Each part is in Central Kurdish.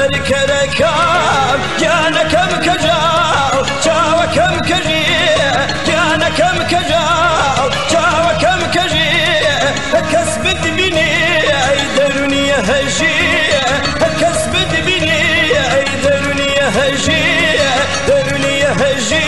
بركركام جانكم كجاو جاوكم كجي جانكم كجاو جاوكم كجي كسبت بني درني هجي كسبت بني درني هجي درني هجي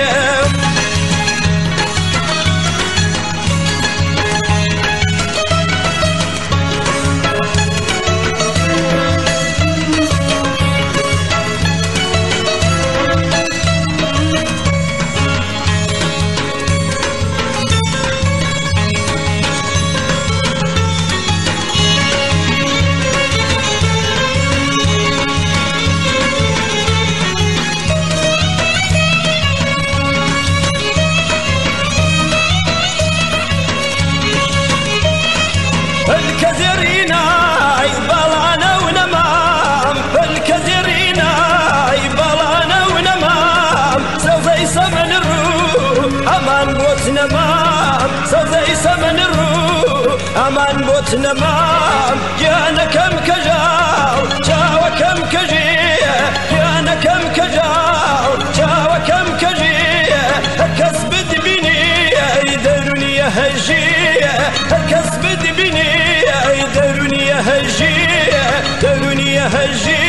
الكزرينا يبلانا ونمام الكزرينا يبلانا ونمام سوزي سمن الروح امان بوت نمام سوزي سمن الروح امان بوت نمام جانا كم كجاو جاوا كم كجي جانا كم كجاو جاوا كم كجي كسبت بني يدرني هجي كسبت بني درني هجي درني هجي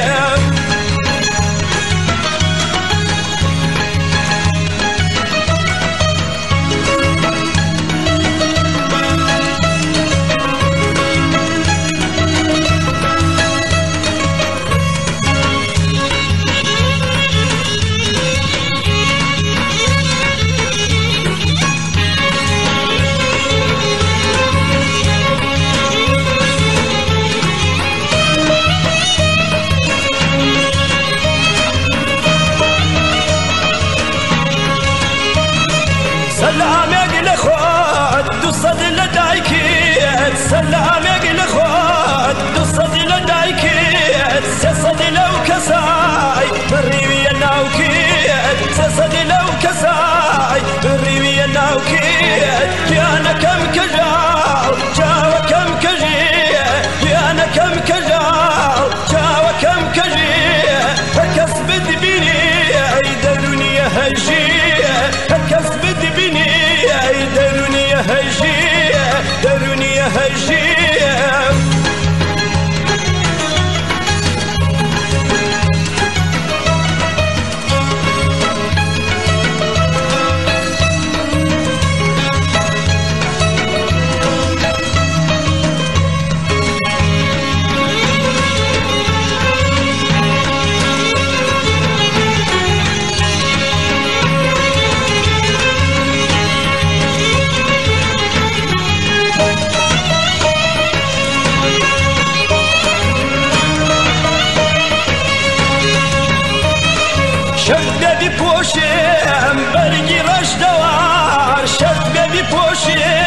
سلام يقل خود دوصد لدايكيت سلام يقل خود دوصد لدايكيت سصد لو كساي بريوي ناوكيت سصد لو كساي بريوي ناوكيت جانا كم كجاو جاوا كم كجي جانا كم كجاو جاوا كم كجي كسبت بني درني هجي كسبت بني درني هجي درني هجي شب بپوشم برگی رش دوار شب بپوشم